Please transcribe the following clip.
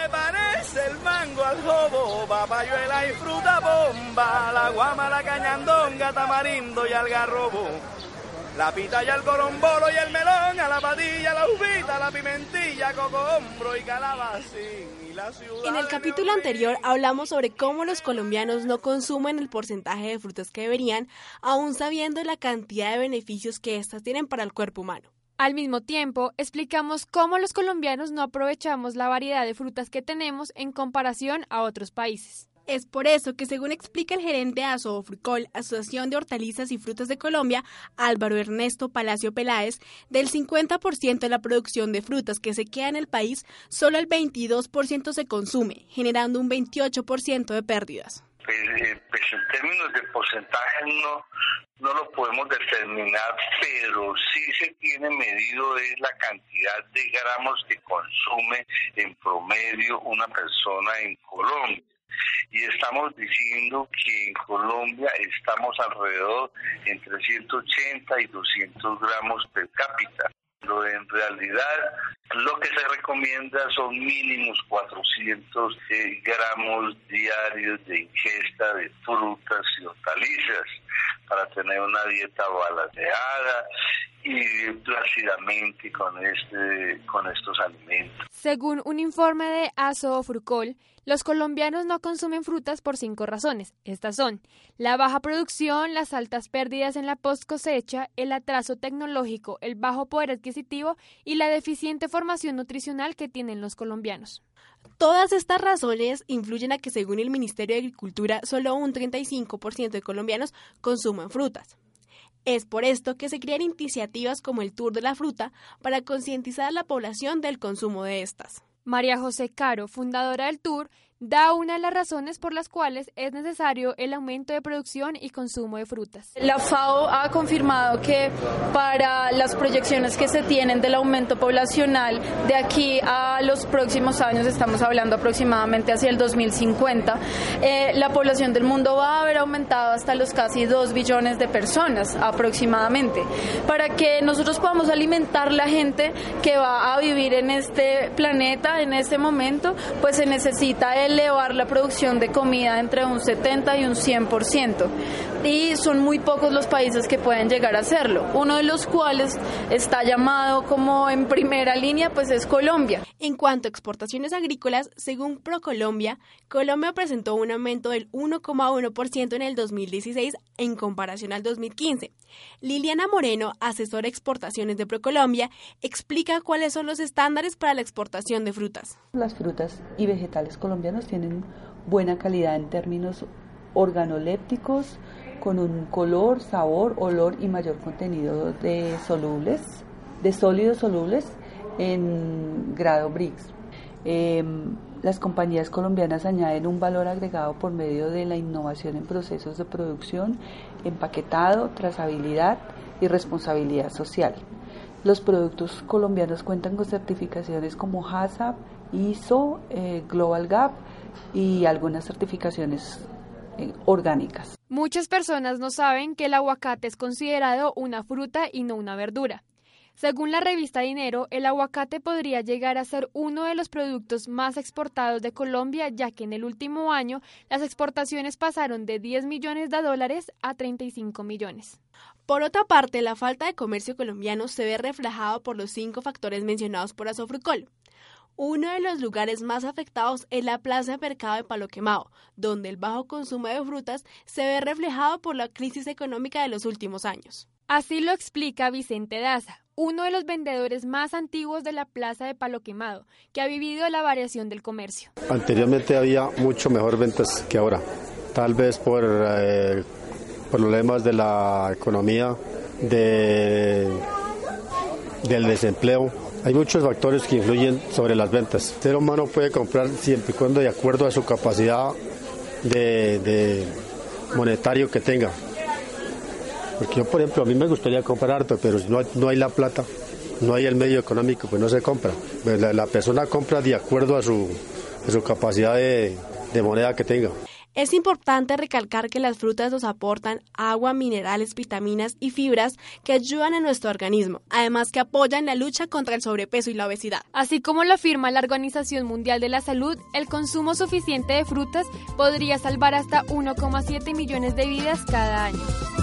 se parece el mango al jobo, papayuela y fruta bomba, la guama, la cañandonga, tamarindo y algarrobo, la pitaya, el corombolo y el melón, a la patilla, la uvita, la pimentilla, cocombro y calabacín. En el capítulo anterior hablamos sobre cómo los colombianos no consumen el porcentaje de frutas que deberían, aún sabiendo la cantidad de beneficios que éstas tienen para el cuerpo humano. Al mismo tiempo, explicamos cómo los colombianos no aprovechamos la variedad de frutas que tenemos en comparación a otros países. Es por eso que, según explica el gerente de Asofrucol, Asociación de Hortalizas y Frutas de Colombia, Álvaro Ernesto Palacio Peláez, del 50% de la producción de frutas que se queda en el país, solo el 22% se consume, generando un 28% de pérdidas. Pues en términos de porcentaje no lo podemos determinar, pero sí se tiene medido es la cantidad de gramos que consume en promedio una persona en Colombia. Y estamos diciendo que en Colombia estamos alrededor entre 180 y 200 gramos per cápita. Pero en realidad lo que se recomienda son mínimos 400 gramos diarios de ingesta de frutas y hortalizas para tener una dieta balanceada y vivir plácidamente con estos alimentos. Según un informe de Asofrucol, los colombianos no consumen frutas por 5 razones. Estas son: la baja producción, las altas pérdidas en la post cosecha, el atraso tecnológico, el bajo poder adquisitivo y la deficiente formación nutricional que tienen los colombianos. Todas estas razones influyen a que, según el Ministerio de Agricultura, solo un 35% de colombianos consuman frutas. Es por esto que se crean iniciativas como el Tour de la Fruta para concientizar a la población del consumo de estas. María José Caro, fundadora del Tour, da una de las razones por las cuales es necesario el aumento de producción y consumo de frutas. La FAO ha confirmado que para las proyecciones que se tienen del aumento poblacional de aquí a los próximos años, estamos hablando aproximadamente hacia el 2050, la población del mundo va a haber aumentado hasta los casi 2 billones de personas aproximadamente. Para que nosotros podamos alimentar la gente que va a vivir en este planeta en este momento, pues se necesita elevar la producción de comida entre un 70 y un 100%. Y son muy pocos los países que pueden llegar a hacerlo, uno de los cuales está llamado como en primera línea, pues es Colombia. En cuanto a exportaciones agrícolas, según ProColombia, Colombia presentó un aumento del 1,1% en el 2016 en comparación al 2015. Liliana Moreno, asesora de exportaciones de ProColombia, explica cuáles son los estándares para la exportación de frutas. Las frutas y vegetales colombianos tienen buena calidad en términos organolépticos, con un color, sabor, olor y mayor contenido de sólidos solubles en grado Brix. Las compañías colombianas añaden un valor agregado por medio de la innovación en procesos de producción, empaquetado, trazabilidad y responsabilidad social. Los productos colombianos cuentan con certificaciones como HACCP, ISO, Global Gap y algunas certificaciones orgánicas. Muchas personas no saben que el aguacate es considerado una fruta y no una verdura. Según la revista Dinero, el aguacate podría llegar a ser uno de los productos más exportados de Colombia, ya que en el último año las exportaciones pasaron de $10 millones a 35 millones. Por otra parte, la falta de comercio colombiano se ve reflejado por los 5 factores mencionados por Asofrucol. Uno de los lugares más afectados es la plaza de mercado de Palo Quemado, donde el bajo consumo de frutas se ve reflejado por la crisis económica de los últimos años. Así lo explica Vicente Daza, uno de los vendedores más antiguos de la plaza de Palo Quemado, que ha vivido la variación del comercio. Anteriormente había mucho mejor ventas que ahora, tal vez por problemas de la economía, del desempleo. Hay muchos factores que influyen sobre las ventas. El ser humano puede comprar siempre y cuando de acuerdo a su capacidad de monetario que tenga. Porque yo, por ejemplo, a mí me gustaría comprar harto, pero si no hay la plata, no hay el medio económico, pues no se compra. La persona compra de acuerdo a su capacidad de moneda que tenga. Es importante recalcar que las frutas nos aportan agua, minerales, vitaminas y fibras que ayudan a nuestro organismo, además que apoyan la lucha contra el sobrepeso y la obesidad. Así como lo afirma la Organización Mundial de la Salud, el consumo suficiente de frutas podría salvar hasta 1,7 millones de vidas cada año.